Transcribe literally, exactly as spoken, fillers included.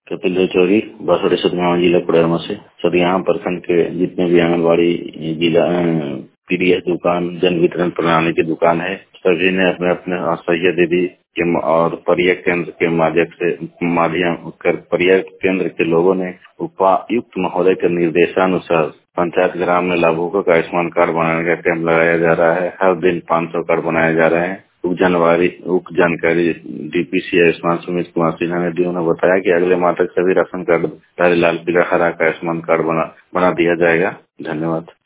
कपिल चौधरी बासठ सतगांव जिला कोडरमा से। सर यहाँ प्रखंड के जितने भी आंगनबाड़ी जिला पीडीएस दुकान जन वितरण प्रणाली की दुकान है, सभी ने अपने अपने सैया दीदी के और परिया केंद्र के माध्यम से माध्यम कर परिया केंद्र के लोगों ने उपायुक्त महोदय के निर्देशानुसार पंचायत ग्राम में लाभुकों का आयुष्मान कार्ड बनाने का कैंप लगाया जा रहा है। हर दिन पाँच सौ कार्ड बनाए जा रहे हैं। उप जानकारी उप जानकारी डीपीसी आयुष्मान सुमित कुमार सिन्हा ने दी। उन्होंने बताया कि अगले माह तक सभी राशन कार्ड लाल पीला हरा का आयुष्मान कार्ड बना बना दिया जाएगा। धन्यवाद।